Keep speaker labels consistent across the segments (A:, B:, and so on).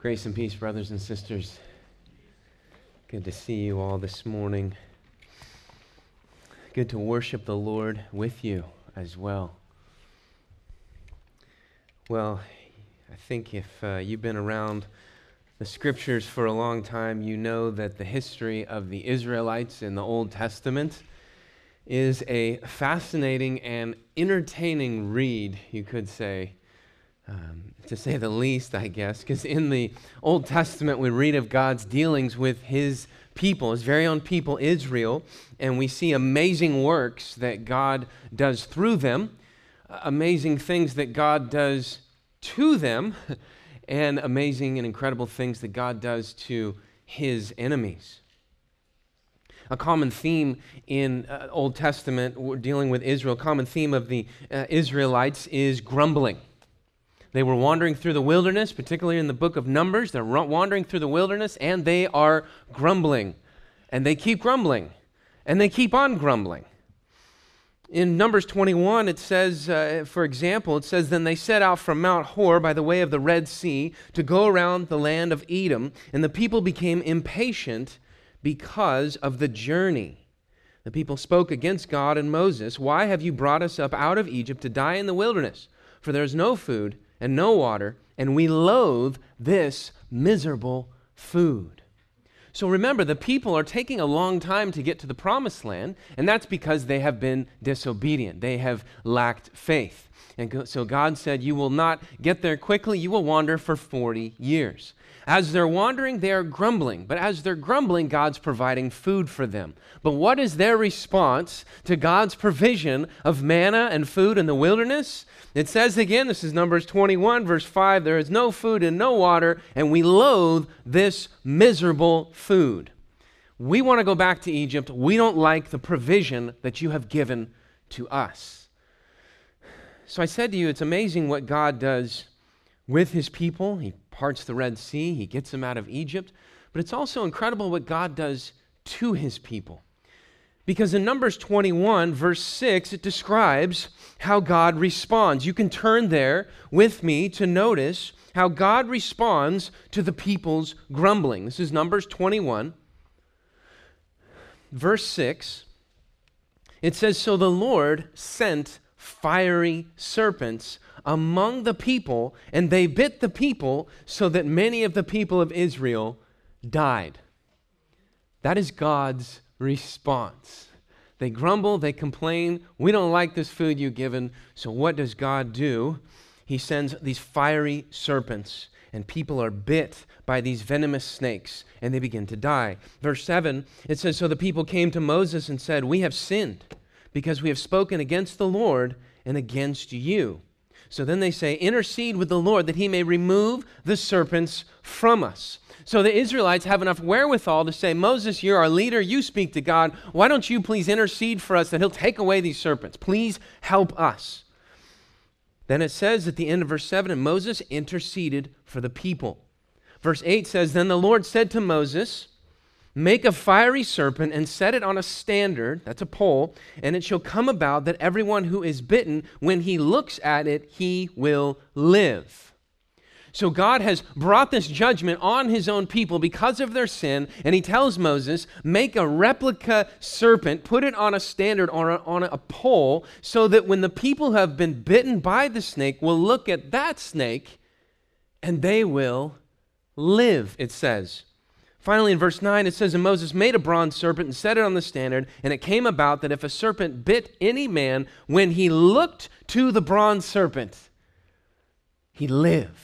A: Grace and peace, brothers and sisters. Good to see you all this morning. Good to worship the Lord with you as well. Well, I think if you've been around the scriptures for a long time, you know that the history of the Israelites in the Old Testament is a fascinating and entertaining read, you could say. To say the least, I guess, because in the Old Testament we read of God's dealings with his people, his very own people, Israel, and we see amazing works that God does through them, amazing things that God does to them, and amazing and incredible things that God does to his enemies. A common theme in Old Testament, dealing with Israel, a common theme of the Israelites is grumbling. They were wandering through the wilderness, particularly in the book of Numbers. They're wandering through the wilderness, and they are grumbling. And they keep grumbling. And they keep on grumbling. In Numbers 21, it says, for example, it says, "Then they set out from Mount Hor by the way of the Red Sea to go around the land of Edom, and the people became impatient because of the journey. The people spoke against God and Moses, 'Why have you brought us up out of Egypt to die in the wilderness? For there is no food and no water, and we loathe this miserable food.'" So remember, the people are taking a long time to get to the promised land, and that's because they have been disobedient. They have lacked faith. And so God said, you will not get there quickly, you will wander for 40 years. As they're wandering, they are grumbling. But as they're grumbling, God's providing food for them. But what is their response to God's provision of manna and food in the wilderness? It says again, this is Numbers 21, verse 5, "There is no food and no water, and we loathe this miserable food." We want to go back to Egypt. We don't like the provision that you have given to us. So I said to you, it's amazing what God does with his people. He parts the Red Sea. He gets them out of Egypt. But it's also incredible what God does to his people. Because in Numbers 21, verse 6, it describes how God responds. You can turn there with me to notice how God responds to the people's grumbling. This is Numbers 21, verse 6. It says, "So the Lord sent fiery serpents among the people, and they bit the people so that many of the people of Israel died." That is God's response. They grumble, they complain, "We don't like this food you've given." So what does God do? He sends these fiery serpents, and people are bit by these venomous snakes, and they begin to die. Verse 7, it says, "So the people came to Moses and said, 'We have sinned because we have spoken against the Lord and against you.' So then they say, 'Intercede with the Lord that he may remove the serpents from us.'" So the Israelites have enough wherewithal to say, "Moses, you're our leader. You speak to God. Why don't you please intercede for us that he'll take away these serpents? Please help us." Then it says at the end of verse 7, "And Moses interceded for the people." Verse 8 says, "Then the Lord said to Moses, 'Make a fiery serpent and set it on a standard,'" that's a pole, "'and it shall come about that everyone who is bitten, when he looks at it, he will live.'" So God has brought this judgment on his own people because of their sin, and he tells Moses, make a replica serpent, put it on a standard, on a pole, so that when the people who have been bitten by the snake will look at that snake, and they will live, it says. Finally, in verse 9, it says, "And Moses made a bronze serpent and set it on the standard, and it came about that if a serpent bit any man, when he looked to the bronze serpent, he lived."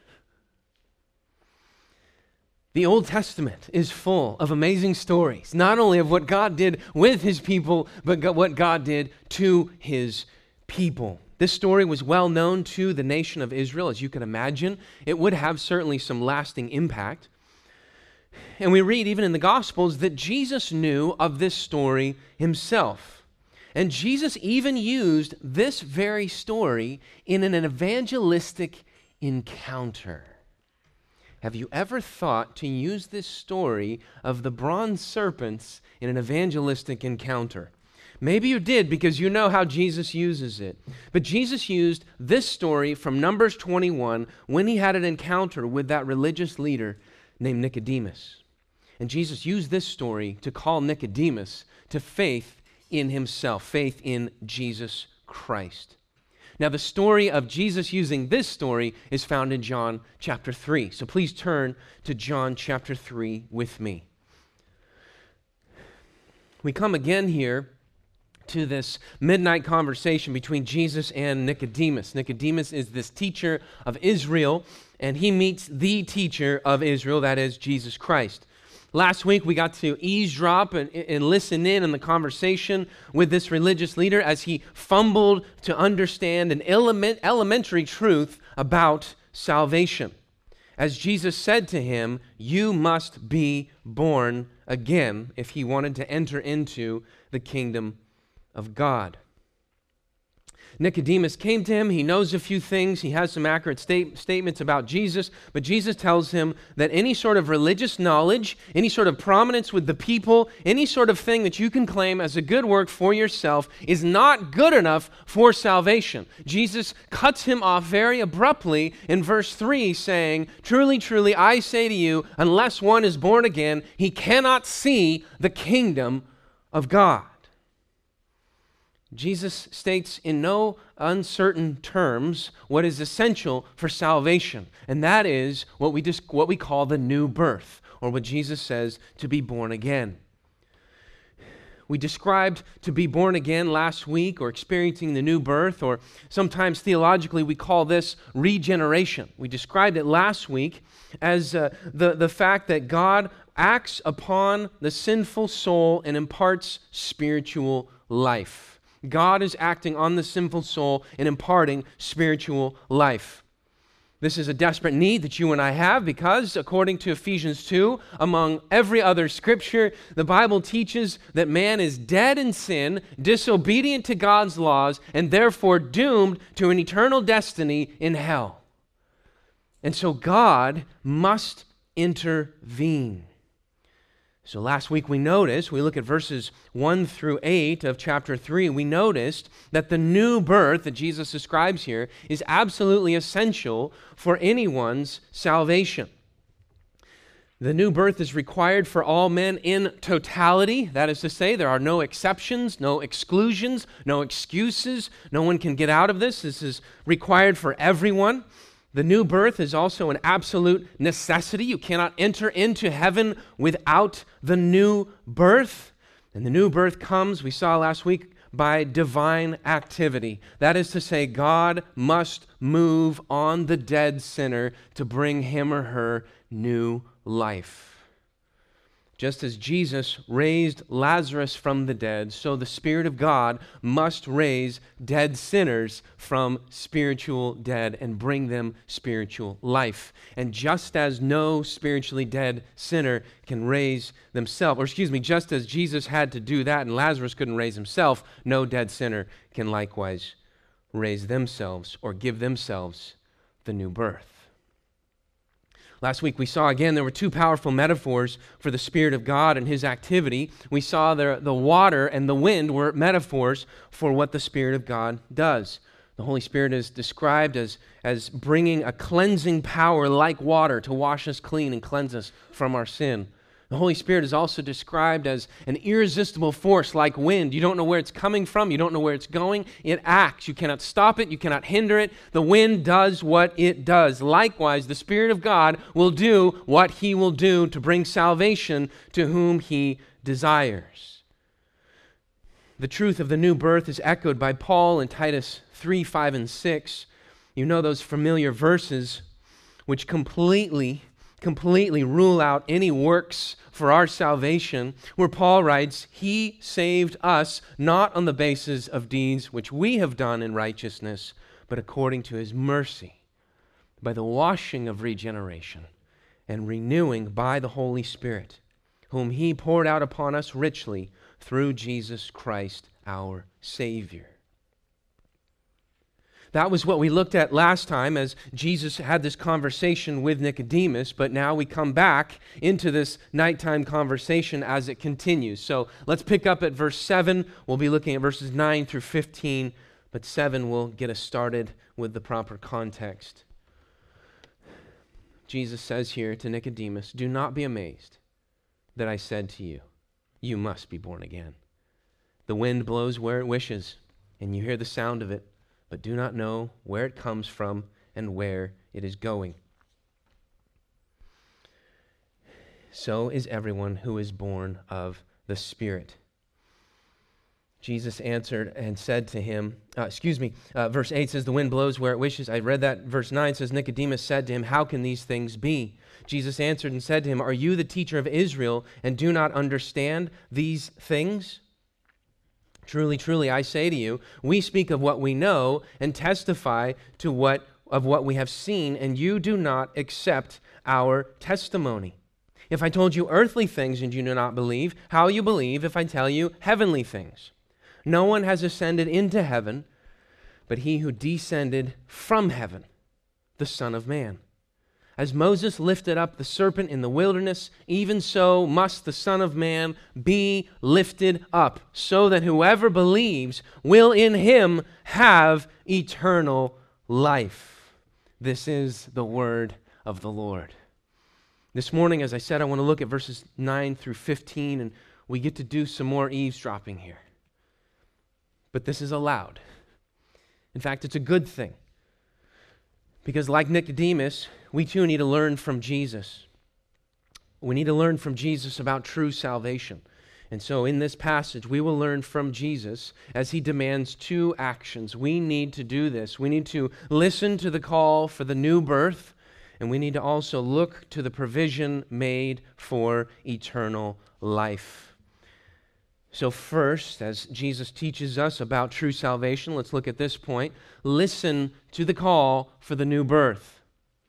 A: The Old Testament is full of amazing stories, not only of what God did with his people, but what God did to his people. This story was well known to the nation of Israel, as you can imagine. It would have certainly some lasting impact. And we read even in the Gospels that Jesus knew of this story himself. And Jesus even used this very story in an evangelistic encounter. Have you ever thought to use this story of the bronze serpents in an evangelistic encounter? Maybe you did because you know how Jesus uses it. But Jesus used this story from Numbers 21 when he had an encounter with that religious leader named Nicodemus. And Jesus used this story to call Nicodemus to faith in himself, faith in Jesus Christ. Now, the story of Jesus using this story is found in John chapter 3. So please turn to John chapter 3 with me. We come again here to this midnight conversation between Jesus and Nicodemus. Nicodemus is this teacher of Israel, and he meets the teacher of Israel, that is Jesus Christ. Last week, we got to eavesdrop and listen in on the conversation with this religious leader as he fumbled to understand an elementary truth about salvation. As Jesus said to him, you must be born again if he wanted to enter into the kingdom of God. Nicodemus came to him. He knows a few things. He has some accurate statements about Jesus, but Jesus tells him that any sort of religious knowledge, any sort of prominence with the people, any sort of thing that you can claim as a good work for yourself is not good enough for salvation. Jesus cuts him off very abruptly in verse 3, saying, truly, truly, I say to you, unless one is born again, he cannot see the kingdom of God. Jesus states in no uncertain terms what is essential for salvation, and that is what we call the new birth, or what Jesus says to be born again. We described to be born again last week, or experiencing the new birth, or sometimes theologically we call this regeneration. We described it last week as the fact that God acts upon the sinful soul and imparts spiritual life. God is acting on the sinful soul and imparting spiritual life. This is a desperate need that you and I have because, according to Ephesians 2, among every other scripture, the Bible teaches that man is dead in sin, disobedient to God's laws, and therefore doomed to an eternal destiny in hell. And so God must intervene. So last week we look at verses 1 through 8 of chapter 3, we noticed that the new birth that Jesus describes here is absolutely essential for anyone's salvation. The new birth is required for all men in totality. That is to say, there are no exceptions, no exclusions, no excuses. No one can get out of this. This is required for everyone. The new birth is also an absolute necessity. You cannot enter into heaven without the new birth. And the new birth comes, we saw last week, by divine activity. That is to say, God must move on the dead sinner to bring him or her new life. Just as Jesus raised Lazarus from the dead, so the Spirit of God must raise dead sinners from spiritual dead and bring them spiritual life. And just as no spiritually dead sinner can raise themselves, just as Jesus had to do that and Lazarus couldn't raise himself, no dead sinner can likewise raise themselves or give themselves the new birth. Last week we saw again there were two powerful metaphors for the Spirit of God and His activity. We saw the water and the wind were metaphors for what the Spirit of God does. The Holy Spirit is described as bringing a cleansing power like water to wash us clean and cleanse us from our sin. The Holy Spirit is also described as an irresistible force like wind. You don't know where it's coming from. You don't know where it's going. It acts. You cannot stop it. You cannot hinder it. The wind does what it does. Likewise, the Spirit of God will do what He will do to bring salvation to whom He desires. The truth of the new birth is echoed by Paul in Titus 3, 5, and 6. You know those familiar verses which completely rule out any works for our salvation, where Paul writes, He saved us not on the basis of deeds which we have done in righteousness, but according to His mercy, by the washing of regeneration and renewing by the Holy Spirit, whom He poured out upon us richly through Jesus Christ our Savior. That was what we looked at last time as Jesus had this conversation with Nicodemus, but now we come back into this nighttime conversation as it continues. So let's pick up at verse 7. We'll be looking at verses 9 through 15, but 7 will get us started with the proper context. Jesus says here to Nicodemus, "Do not be amazed that I said to you, you must be born again. The wind blows where it wishes, and you hear the sound of it, but do not know where it comes from and where it is going. So is everyone who is born of the Spirit." Jesus answered and said to him, verse 8 says, "The wind blows where it wishes." I read that. Verse 9 says, "Nicodemus said to him, 'How can these things be?' Jesus answered and said to him, 'Are you the teacher of Israel and do not understand these things? Truly, truly, I say to you, we speak of what we know and testify of what we have seen, and you do not accept our testimony. If I told you earthly things and you do not believe, how will you believe if I tell you heavenly things? No one has ascended into heaven, but he who descended from heaven, the Son of Man. As Moses lifted up the serpent in the wilderness, even so must the Son of Man be lifted up, so that whoever believes will in him have eternal life." This is the word of the Lord. This morning, as I said, I want to look at verses 9 through 15, and we get to do some more eavesdropping here. But this is allowed. In fact, it's a good thing. Because like Nicodemus, we too need to learn from Jesus. We need to learn from Jesus about true salvation. And so in this passage, we will learn from Jesus as he demands two actions. We need to do this. We need to listen to the call for the new birth, and we need to also look to the provision made for eternal life. So first, as Jesus teaches us about true salvation, let's look at this point. Listen to the call for the new birth.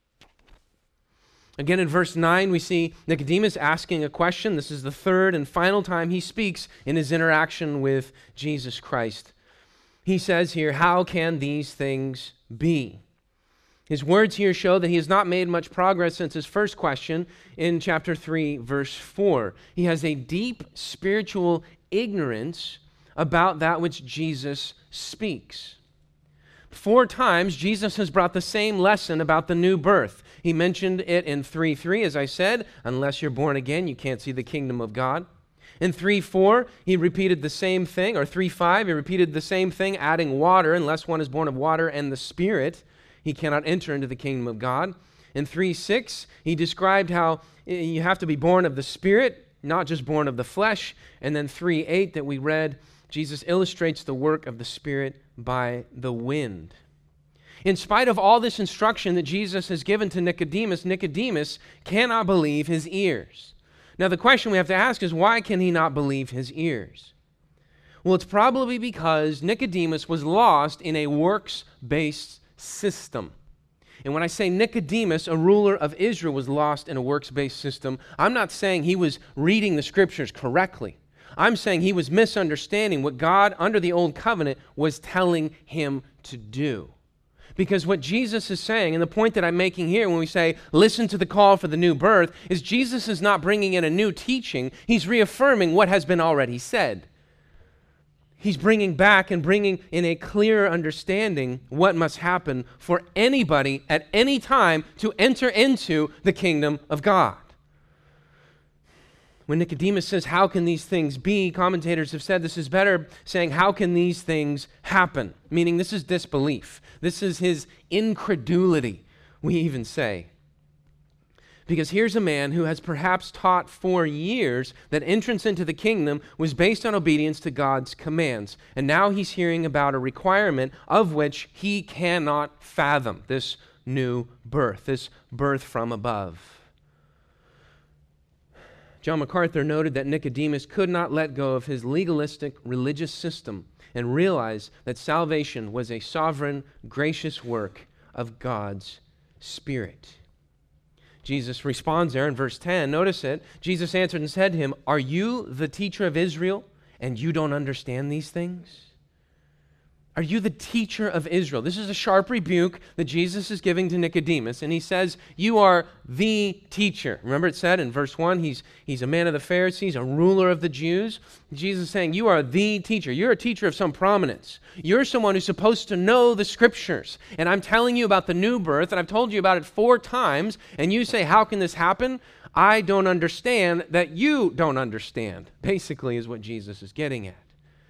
A: Again, in verse 9, we see Nicodemus asking a question. This is the third and final time he speaks in his interaction with Jesus Christ. He says here, "How can these things be?" His words here show that he has not made much progress since his first question in chapter 3, verse 4. He has a deep spiritual ignorance about that which Jesus speaks. 4 times, Jesus has brought the same lesson about the new birth. He mentioned it in 3:3, as I said, unless you're born again, you can't see the kingdom of God. In 3:4, he repeated the same thing, or 3:5, he repeated the same thing, adding water, unless one is born of water and the Spirit, he cannot enter into the kingdom of God. In 3:6, he described how you have to be born of the Spirit, not just born of the flesh. And then 3:8 that we read, Jesus illustrates the work of the Spirit by the wind. In spite of all this instruction that Jesus has given to Nicodemus, Nicodemus cannot believe his ears. Now the question we have to ask is, why can he not believe his ears? Well, it's probably because Nicodemus was lost in a works-based system. And when I say Nicodemus, a ruler of Israel, was lost in a works-based system, I'm not saying he was reading the scriptures correctly. I'm saying he was misunderstanding what God, under the old covenant, was telling him to do. Because what Jesus is saying, and the point that I'm making here when we say, listen to the call for the new birth, is Jesus is not bringing in a new teaching. He's reaffirming what has been already said. He's bringing back and bringing in a clearer understanding what must happen for anybody at any time to enter into the kingdom of God. When Nicodemus says, how can these things be? Commentators have said this is better saying, how can these things happen? Meaning this is disbelief. This is his incredulity, we even say. Because here's a man who has perhaps taught for years that entrance into the kingdom was based on obedience to God's commands. And now he's hearing about a requirement of which he cannot fathom, this new birth, this birth from above. John MacArthur noted that Nicodemus could not let go of his legalistic religious system and realize that salvation was a sovereign, gracious work of God's Spirit. Jesus responds there in verse 10. Notice it. Jesus answered and said to him, "Are you the teacher of Israel, and you don't understand these things? Are you the teacher of Israel? This is a sharp rebuke that Jesus is giving to Nicodemus, and he says, you are the teacher. Remember it said in verse 1, he's a man of the Pharisees, a ruler of the Jews. Jesus is saying, you are the teacher. You're a teacher of some prominence. You're someone who's supposed to know the Scriptures. And I'm telling you about the new birth, and I've told you about it 4 times, and you say, how can this happen? I don't understand that you don't understand, basically is what Jesus is getting at.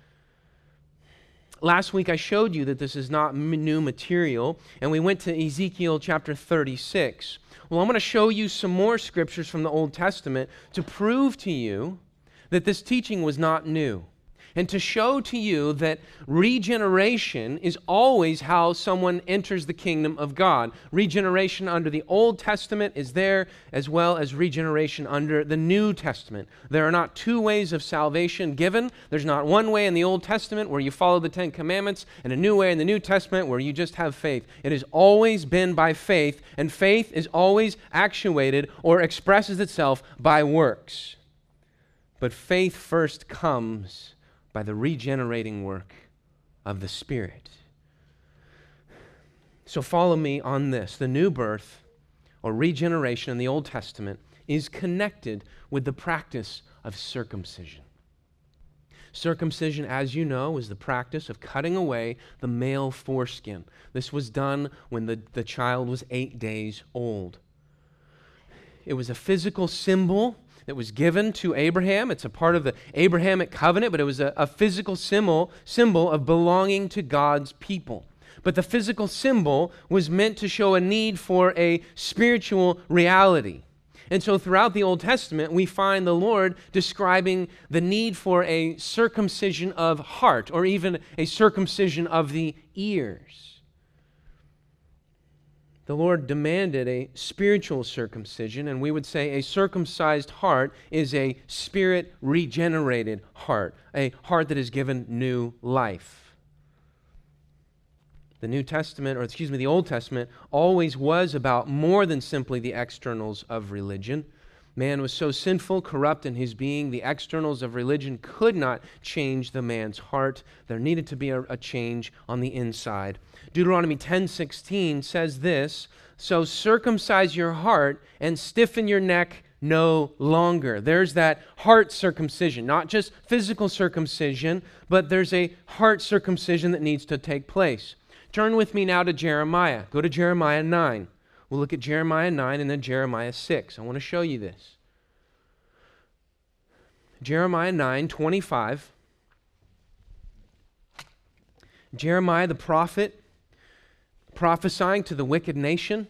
A: Last week I showed you that this is not new material, and we went to Ezekiel chapter 36. Well, I'm going to show you some more scriptures from the Old Testament to prove to you that this teaching was not new, and to show to you that regeneration is always how someone enters the kingdom of God. Regeneration under the Old Testament is there, as well as regeneration under the New Testament. There are not 2 ways of salvation given. There's not one way in the Old Testament where you follow the 10 Commandments, and a new way in the New Testament where you just have faith. It has always been by faith, and faith is always actuated or expresses itself by works. But faith first comes by the regenerating work of the Spirit. So follow me on this. The new birth or regeneration in the Old Testament is connected with the practice of circumcision. Circumcision, as you know, is the practice of cutting away the male foreskin. This was done when the child was 8 days old. It was a physical symbol that was given to Abraham. It's a part of the Abrahamic covenant, but it was a physical symbol of belonging to God's people. But the physical symbol was meant to show a need for a spiritual reality. And so throughout the Old Testament, we find the Lord describing the need for a circumcision of heart, or even a circumcision of the ears. The Lord demanded a spiritual circumcision, and we would say a circumcised heart is a spirit-regenerated heart, a heart that is given new life. The Old Testament always was about more than simply the externals of religion. Man was so sinful, corrupt in his being, the externals of religion could not change the man's heart. There needed to be a change on the inside. Deuteronomy 10:16 says this, so circumcise your heart and stiffen your neck no longer. There's that heart circumcision, not just physical circumcision, but there's a heart circumcision that needs to take place. Turn with me now to Jeremiah. Go to Jeremiah 9. We'll look at Jeremiah 9 and then Jeremiah 6. I want to show you this. Jeremiah 9:25. Jeremiah the prophet prophesying to the wicked nation.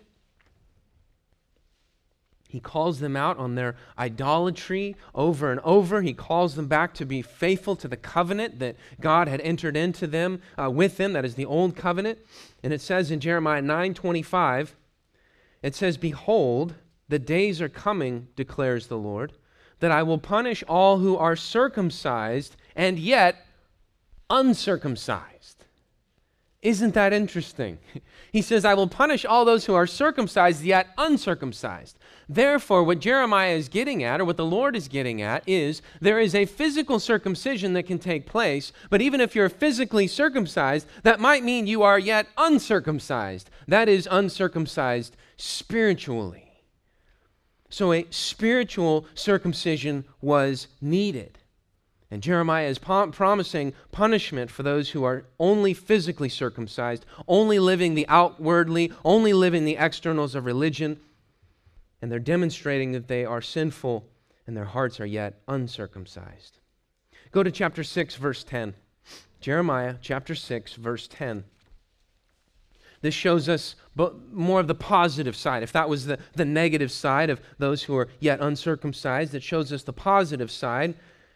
A: He calls them out on their idolatry over and over. He calls them back to be faithful to the covenant that God had entered into them with them. That is the old covenant. And it says in Jeremiah 9:25, it says, behold, the days are coming, declares the Lord, that I will punish all who are circumcised and yet uncircumcised. Isn't that interesting? He says, I will punish all those who are circumcised yet uncircumcised. Therefore, what Jeremiah is getting at, or what the Lord is getting at, is there is a physical circumcision that can take place, but even if you're physically circumcised, that might mean you are yet uncircumcised. That is uncircumcised spiritually. So a spiritual circumcision was needed. And Jeremiah is promising punishment for those who are only physically circumcised, only living the outwardly, only living the externals of religion, and they're demonstrating that they are sinful and their hearts are yet uncircumcised. Go to chapter 6, verse 10. Jeremiah chapter 6, verse 10. This shows us more of the positive side. If that was the negative side of those who are yet uncircumcised, it shows us the positive side.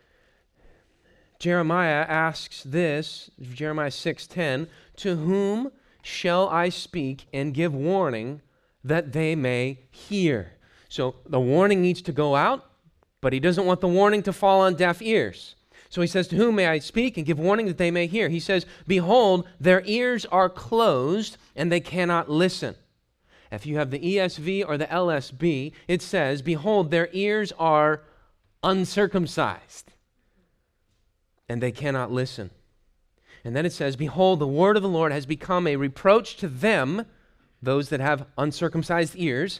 A: Jeremiah asks this, Jeremiah 6:10, to whom shall I speak and give warning that they may hear? So the warning needs to go out, but he doesn't want the warning to fall on deaf ears. So he says, to whom may I speak and give warning that they may hear? He says, behold, their ears are closed and they cannot listen. If you have the ESV or the LSB, it says, behold, their ears are uncircumcised and they cannot listen. And then it says, behold, the word of the Lord has become a reproach to them, those that have uncircumcised ears.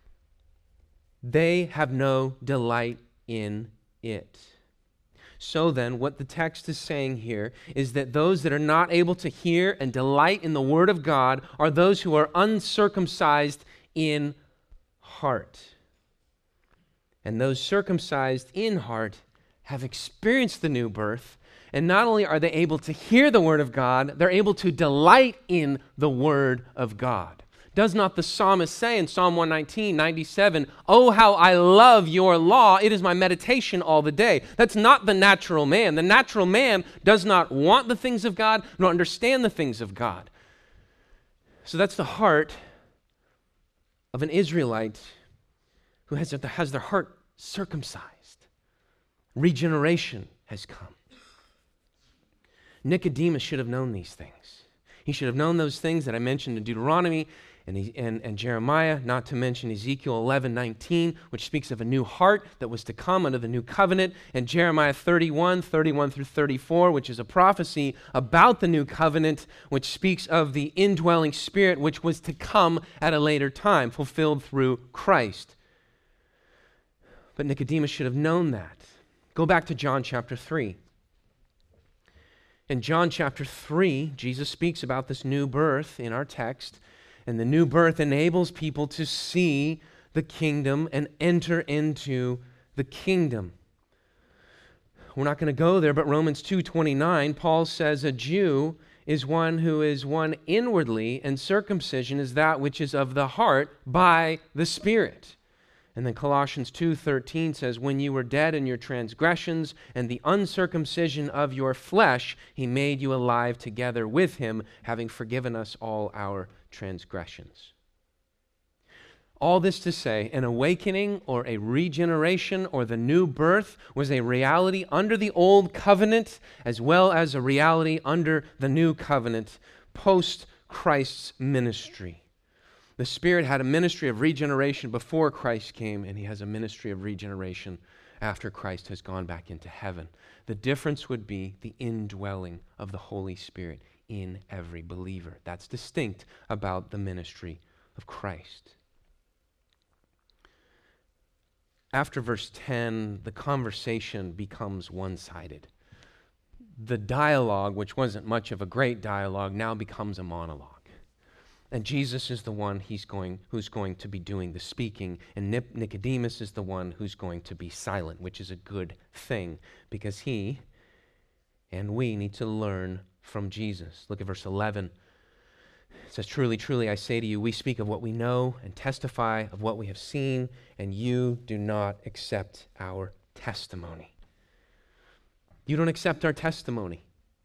A: They have no delight in it. So then, what the text is saying here is that those that are not able to hear and delight in the word of God are those who are uncircumcised in heart. And those circumcised in heart have experienced the new birth, and not only are they able to hear the word of God, they're able to delight in the word of God. Does not the psalmist say in Psalm 119:97, "Oh, how I love your law. It is my meditation all the day." That's not the natural man. The natural man does not want the things of God nor understand the things of God. So that's the heart of an Israelite who has their heart circumcised. Regeneration has come. Nicodemus should have known these things. He should have known those things that I mentioned in Deuteronomy and Jeremiah, not to mention Ezekiel 11:19, which speaks of a new heart that was to come under the new covenant, and Jeremiah 31 through 34, which is a prophecy about the new covenant, which speaks of the indwelling spirit which was to come at a later time, fulfilled through Christ. But Nicodemus should have known that. Go back to John chapter 3. In John chapter 3, Jesus speaks about this new birth in our text, and the new birth enables people to see the kingdom and enter into the kingdom. We're not going to go there, but Romans 2:29, Paul says a Jew is one who is one inwardly, and circumcision is that which is of the heart by the Spirit. And then Colossians 2:13 says, when you were dead in your transgressions and the uncircumcision of your flesh, he made you alive together with him, having forgiven us all our transgressions. All this to say, an awakening or a regeneration or the new birth was a reality under the old covenant as well as a reality under the new covenant post Christ's ministry. The Spirit had a ministry of regeneration before Christ came, and he has a ministry of regeneration after Christ has gone back into heaven. The difference would be the indwelling of the Holy Spirit in every believer. That's distinct about the ministry of Christ. After verse 10, the conversation becomes one-sided. The dialogue, which wasn't much of a great dialogue, now becomes a monologue. And Jesus is the one who's going to be doing the speaking, and Nicodemus is the one who's going to be silent, which is a good thing, because he and we need to learn from Jesus. Look at verse 11. It says, truly, truly, I say to you, we speak of what we know and testify of what we have seen, and you do not accept our testimony. You don't accept our testimony.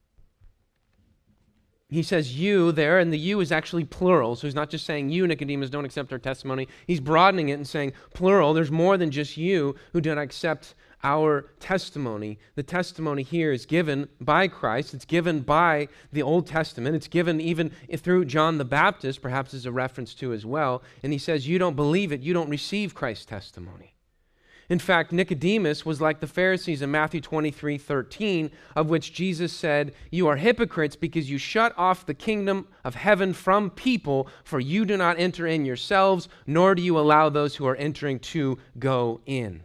A: He says you there, and the you is actually plural. So he's not just saying you, Nicodemus, don't accept our testimony. He's broadening it and saying plural. There's more than just you who do not accept our testimony. The testimony here is given by Christ. It's given by the Old Testament. It's given even through John the Baptist, perhaps as a reference to as well. And he says you don't believe it. You don't receive Christ's testimony. In fact, Nicodemus was like the Pharisees in Matthew 23:13, of which Jesus said, you are hypocrites because you shut off the kingdom of heaven from people, for you do not enter in yourselves, nor do you allow those who are entering to go in.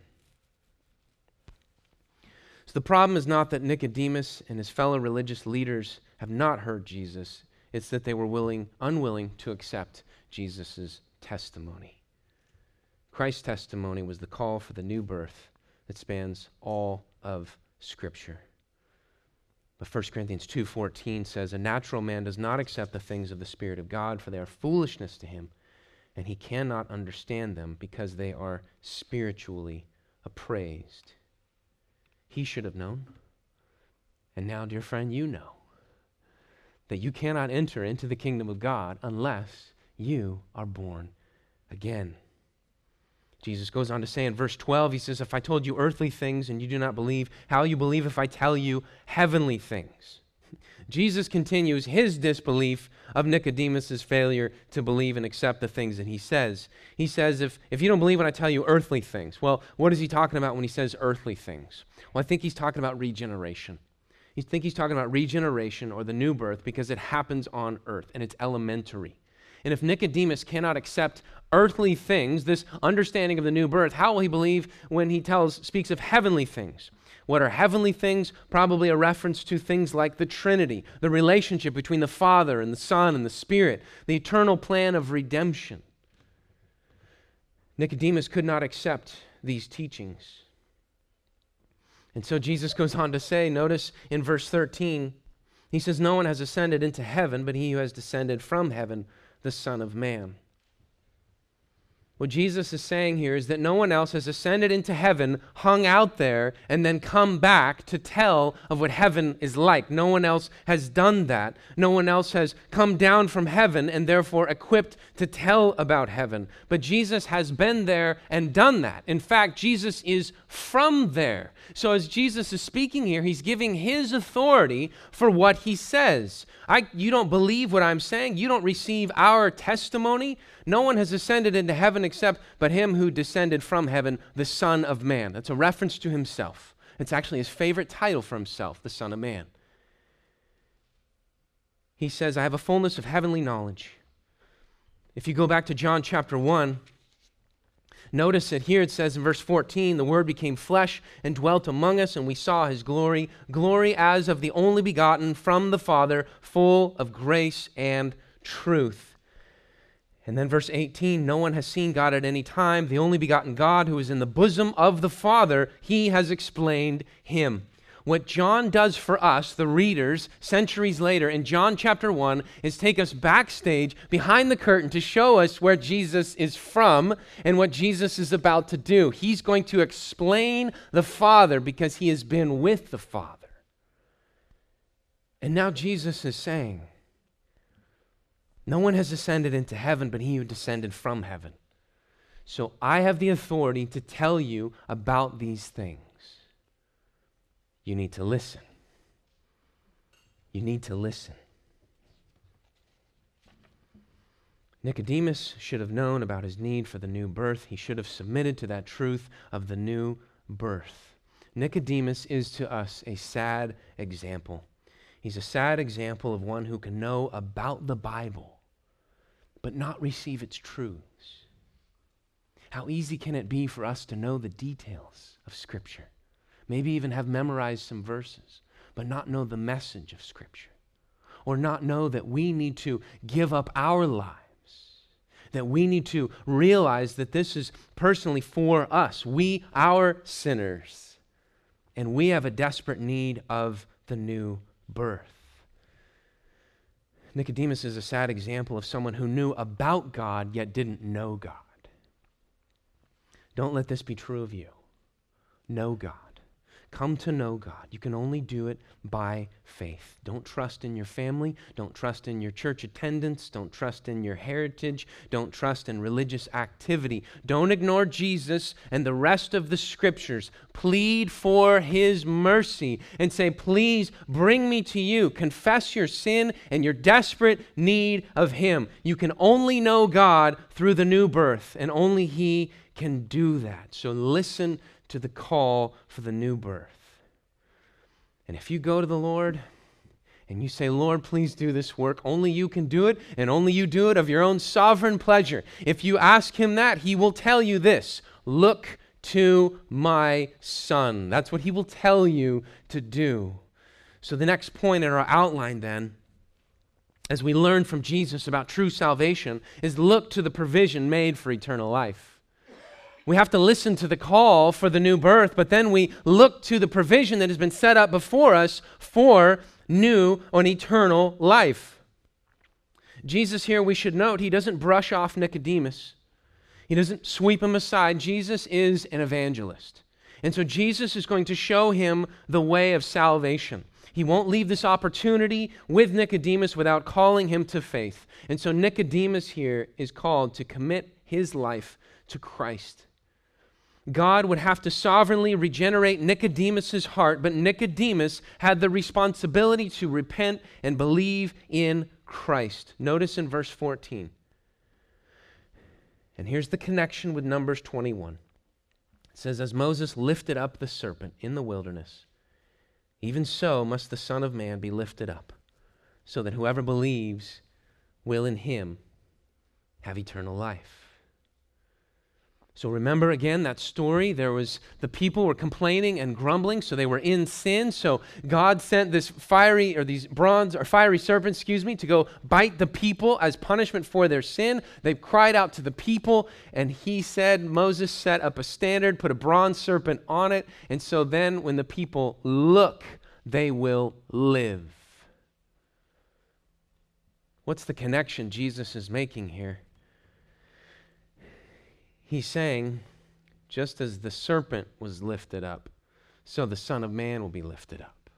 A: So the problem is not that Nicodemus and his fellow religious leaders have not heard Jesus. It's that they were unwilling to accept Jesus' testimony. Christ's testimony was the call for the new birth that spans all of Scripture. But 1 Corinthians 2:14 says, a natural man does not accept the things of the Spirit of God, for they are foolishness to him, and he cannot understand them because they are spiritually appraised. He should have known. And now, dear friend, you know that you cannot enter into the kingdom of God unless you are born again. Jesus goes on to say in verse 12, he says, if I told you earthly things and you do not believe, how will you believe if I tell you heavenly things? Jesus continues his disbelief of Nicodemus' failure to believe and accept the things that he says. He says, if you don't believe when I tell you earthly things, well, what is he talking about when he says earthly things? Well, I think he's talking about regeneration. You think he's talking about regeneration or the new birth because it happens on earth and it's elementary. And if Nicodemus cannot accept earthly things, this understanding of the new birth, how will he believe when he speaks of heavenly things? What are heavenly things? Probably a reference to things like the Trinity, the relationship between the Father and the Son and the Spirit, the eternal plan of redemption. Nicodemus could not accept these teachings. And so Jesus goes on to say, notice in verse 13, he says, "No one has ascended into heaven, but he who has descended from heaven, the Son of Man." What Jesus is saying here is that no one else has ascended into heaven, hung out there, and then come back to tell of what heaven is like. No one else has done that. No one else has come down from heaven and therefore equipped to tell about heaven. But Jesus has been there and done that. In fact, Jesus is from there. So as Jesus is speaking here, he's giving his authority for what he says. You don't believe what I'm saying? You don't receive our testimony? No one has ascended into heaven except but him who descended from heaven, the Son of Man. That's a reference to himself. It's actually his favorite title for himself, the Son of Man. He says, I have a fullness of heavenly knowledge. If you go back to John chapter 1, notice that here it says in verse 14, the Word became flesh and dwelt among us, and we saw his glory, glory as of the only begotten from the Father, full of grace and truth. And then verse 18, no one has seen God at any time. The only begotten God who is in the bosom of the Father, he has explained him. What John does for us, the readers, centuries later in John chapter 1, is take us backstage behind the curtain to show us where Jesus is from and what Jesus is about to do. He's going to explain the Father because he has been with the Father. And now Jesus is saying, no one has ascended into heaven but he who descended from heaven. So I have the authority to tell you about these things. You need to listen. You need to listen. Nicodemus should have known about his need for the new birth. He should have submitted to that truth of the new birth. Nicodemus is to us a sad example. He's a sad example of one who can know about the Bible but not receive its truths. How easy can it be for us to know the details of Scripture? Maybe even have memorized some verses, but not know the message of Scripture. Or not know that we need to give up our lives. That we need to realize that this is personally for us. We, our sinners. And we have a desperate need of the new birth. Nicodemus is a sad example of someone who knew about God yet didn't know God. Don't let this be true of you. Know God. Come to know God. You can only do it by faith. Don't trust in your family. Don't trust in your church attendance. Don't trust in your heritage. Don't trust in religious activity. Don't ignore Jesus and the rest of the Scriptures. Plead for his mercy and say, please bring me to you. Confess your sin and your desperate need of him. You can only know God through the new birth, and only he can do that. So listen to the call for the new birth. And if you go to the Lord and you say, Lord, please do this work, only you can do it, and only you do it of your own sovereign pleasure. If you ask him that, he will tell you this: look to my Son. That's what he will tell you to do. So the next point in our outline then, as we learn from Jesus about true salvation, is look to the provision made for eternal life. We have to listen to the call for the new birth, but then we look to the provision that has been set up before us for new and eternal life. Jesus here, we should note, he doesn't brush off Nicodemus. He doesn't sweep him aside. Jesus is an evangelist. And so Jesus is going to show him the way of salvation. He won't leave this opportunity with Nicodemus without calling him to faith. And so Nicodemus here is called to commit his life to Christ. God would have to sovereignly regenerate Nicodemus's heart, but Nicodemus had the responsibility to repent and believe in Christ. Notice in verse 14. And here's the connection with Numbers 21. It says, as Moses lifted up the serpent in the wilderness, even so must the Son of Man be lifted up, so that whoever believes will in him have eternal life. So remember again that story. The people were complaining and grumbling, so they were in sin. So God sent these fiery serpents, to go bite the people as punishment for their sin. They cried out to the people, and Moses set up a standard, put a bronze serpent on it, and so then when the people look, they will live. What's the connection Jesus is making here? He's saying, just as the serpent was lifted up, so the Son of Man will be lifted up.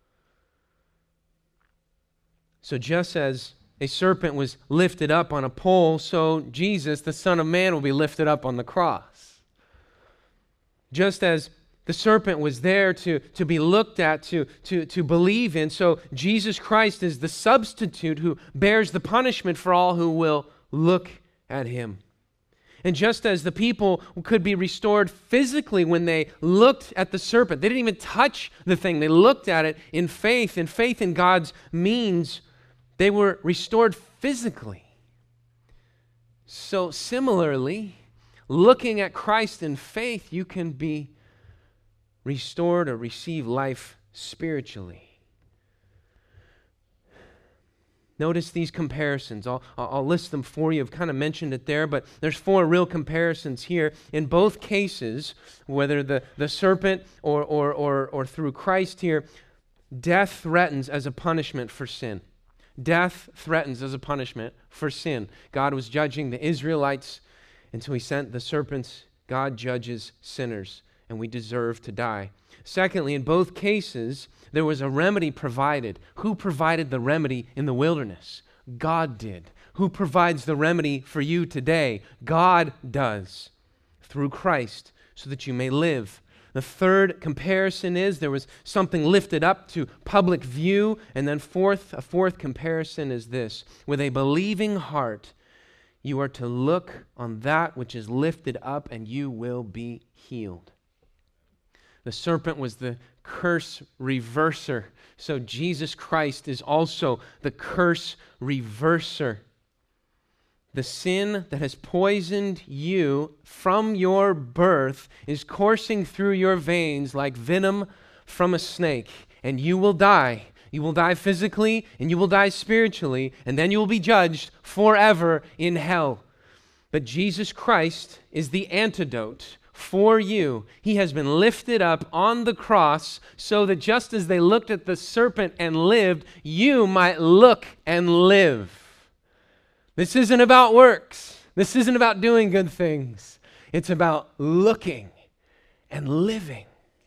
A: So just as a serpent was lifted up on a pole, so Jesus, the Son of Man, will be lifted up on the cross. Just as the serpent was there to be looked at, to believe in, so Jesus Christ is the substitute who bears the punishment for all who will look at him. And just as the people could be restored physically when they looked at the serpent, they didn't even touch the thing. They looked at it in faith in God's means. They were restored physically. So similarly, looking at Christ in faith, you can be restored or receive life spiritually. Notice these comparisons. I'll list them for you. I've kind of mentioned it there, but there's 4 real comparisons here. In both cases, whether the serpent or through Christ here, death threatens as a punishment for sin. Death threatens as a punishment for sin. God was judging the Israelites, and so he sent the serpents. God judges sinners, and we deserve to die. Secondly, in both cases, there was a remedy provided. Who provided the remedy in the wilderness? God did. Who provides the remedy for you today? God does, through Christ, so that you may live. The third comparison is there was something lifted up to public view. And then a fourth comparison is this. With a believing heart, you are to look on that which is lifted up, and you will be healed. The serpent was the curse reverser. So Jesus Christ is also the curse reverser. The sin that has poisoned you from your birth is coursing through your veins like venom from a snake, and you will die. You will die physically, and you will die spiritually, and then you will be judged forever in hell. But Jesus Christ is the antidote for you. He has been lifted up on the cross so that just as they looked at the serpent and lived, you might look and live. This isn't about works. This isn't about doing good things. It's about looking and living.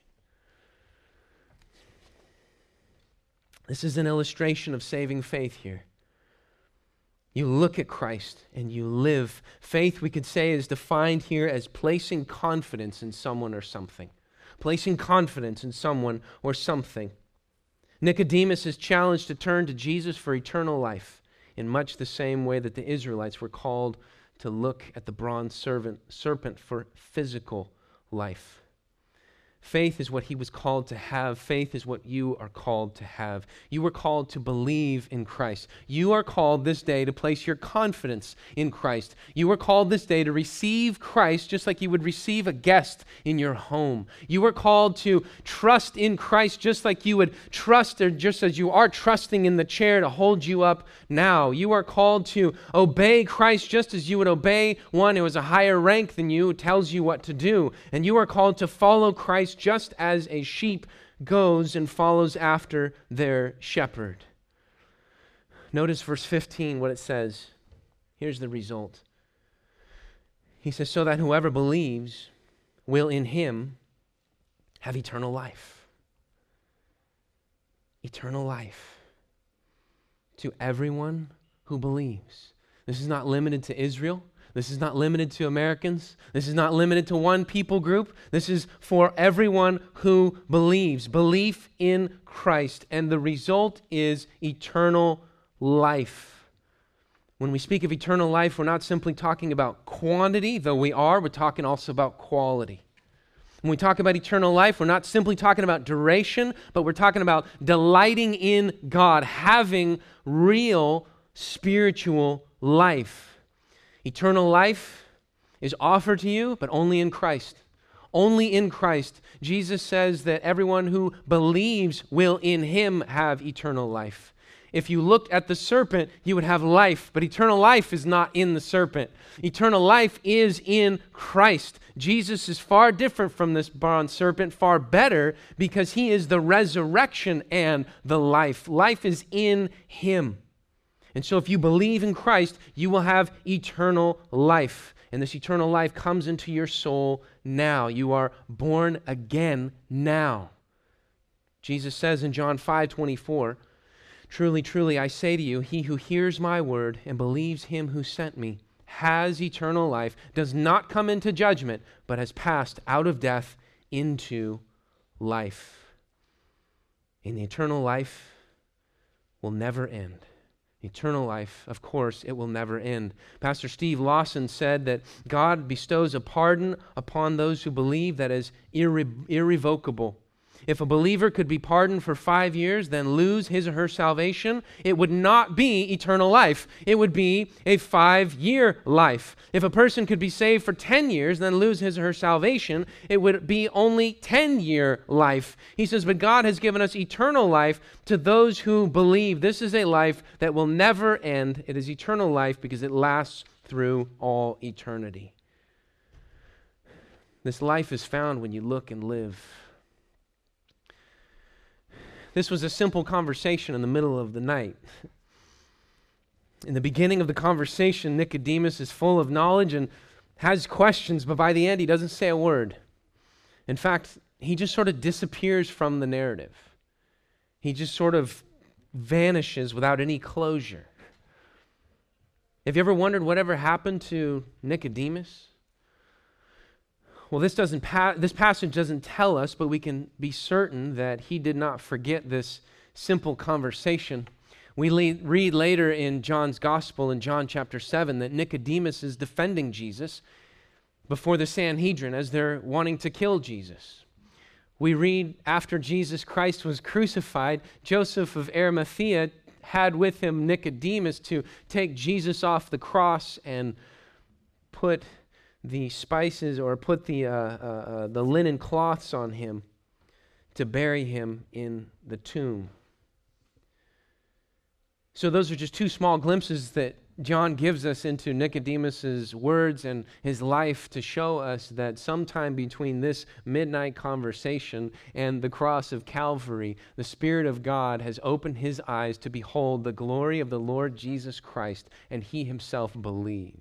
A: This is an illustration of saving faith here. You look at Christ and you live. Faith, we could say, is defined here as placing confidence in someone or something. Placing confidence in someone or something. Nicodemus is challenged to turn to Jesus for eternal life in much the same way that the Israelites were called to look at the bronze serpent for physical life. Faith is what he was called to have. Faith is what you are called to have. You were called to believe in Christ. You are called this day to place your confidence in Christ. You are called this day to receive Christ just like you would receive a guest in your home. You are called to trust in Christ just like you would trust, or just as you are trusting in the chair to hold you up now. You are called to obey Christ just as you would obey one who has a higher rank than you, who tells you what to do. And you are called to follow Christ just as a sheep goes and follows after their shepherd. Notice verse 15, what it says. Here's the result. He says, so that whoever believes will in him have eternal life. Eternal life to everyone who believes. This is not limited to Israel. This is not limited to Americans. This is not limited to one people group. This is for everyone who believes. Belief in Christ. And the result is eternal life. When we speak of eternal life, we're not simply talking about quantity, though we are. We're talking also about quality. When we talk about eternal life, we're not simply talking about duration, but we're talking about delighting in God, having real spiritual life. Eternal life is offered to you, but only in Christ. Only in Christ. Jesus says that everyone who believes will in him have eternal life. If you looked at the serpent, you would have life, but eternal life is not in the serpent. Eternal life is in Christ. Jesus is far different from this bronze serpent, far better, because he is the resurrection and the life. Life is in him. And so if you believe in Christ, you will have eternal life. And this eternal life comes into your soul now. You are born again now. Jesus says in John 5:24, "Truly, truly, I say to you, he who hears my word and believes him who sent me has eternal life, does not come into judgment, but has passed out of death into life." And the eternal life will never end. Eternal life, of course, it will never end. Pastor Steve Lawson said that God bestows a pardon upon those who believe that is irrevocable. If a believer could be pardoned for 5 years, then lose his or her salvation, it would not be eternal life. It would be a 5-year life. If a person could be saved for 10 years, then lose his or her salvation, it would be only 10-year life. He says, but God has given us eternal life to those who believe. This is a life that will never end. It is eternal life because it lasts through all eternity. This life is found when you look and live. This was a simple conversation in the middle of the night. In the beginning of the conversation, Nicodemus is full of knowledge and has questions, but by the end, he doesn't say a word. In fact, he just sort of disappears from the narrative. He just sort of vanishes without any closure. Have you ever wondered whatever happened to Nicodemus? Well, this passage doesn't tell us, but we can be certain that he did not forget this simple conversation. We read later in John's Gospel, in John chapter 7, that Nicodemus is defending Jesus before the Sanhedrin as they're wanting to kill Jesus. We read after Jesus Christ was crucified, Joseph of Arimathea had with him Nicodemus to take Jesus off the cross and put the spices or put the linen cloths on him to bury him in the tomb. So those are just two small glimpses that John gives us into Nicodemus's words and his life to show us that sometime between this midnight conversation and the cross of Calvary, the Spirit of God has opened his eyes to behold the glory of the Lord Jesus Christ, and he himself believed.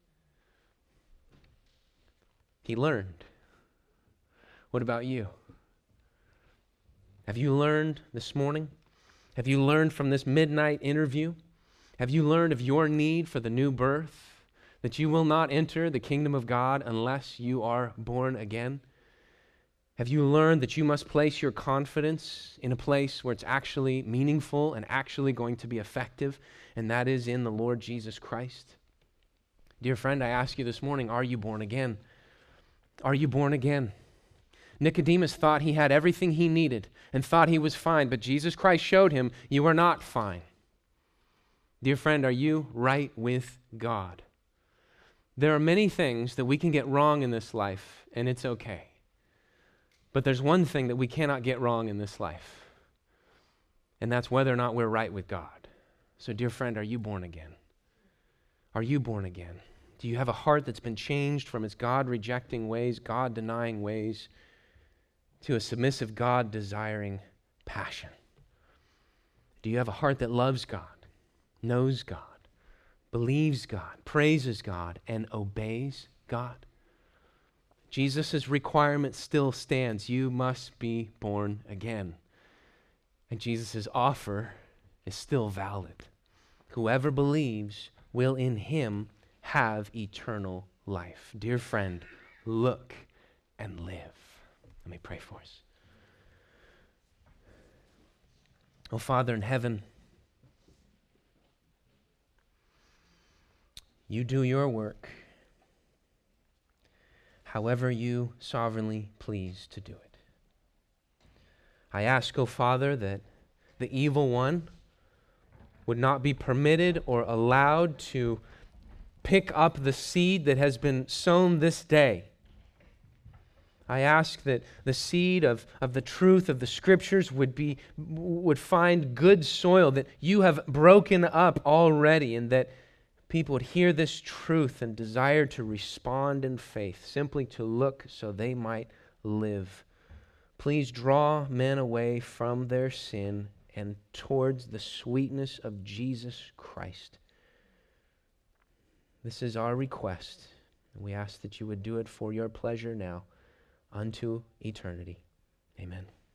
A: He learned. What about you? Have you learned this morning? Have you learned from this midnight interview? Have you learned of your need for the new birth? That you will not enter the kingdom of God unless you are born again? Have you learned that you must place your confidence in a place where it's actually meaningful and actually going to be effective, and that is in the Lord Jesus Christ? Dear friend, I ask you this morning, are you born again? Are you born again? Nicodemus thought he had everything he needed and thought he was fine, but Jesus Christ showed him you are not fine. Dear friend, are you right with God? There are many things that we can get wrong in this life, and it's okay. But there's one thing that we cannot get wrong in this life, and that's whether or not we're right with God. So, dear friend, are you born again? Are you born again? Do you have a heart that's been changed from its God-rejecting ways, God-denying ways, to a submissive, God-desiring passion? Do you have a heart that loves God, knows God, believes God, praises God, and obeys God? Jesus' requirement still stands. You must be born again. And Jesus' offer is still valid. Whoever believes will in him have eternal life. Dear friend, look and live. Let me pray for us. Oh, Father in heaven, you do your work. however you sovereignly please to do it. I ask, O Father, that the evil one would not be permitted or allowed to pick up the seed that has been sown this day. I ask that the seed of the truth of the Scriptures would find good soil that you have broken up already, and that people would hear this truth and desire to respond in faith, simply to look so they might live. Please draw men away from their sin and towards the sweetness of Jesus Christ. This is our request, and we ask that you would do it for your pleasure now unto eternity. Amen.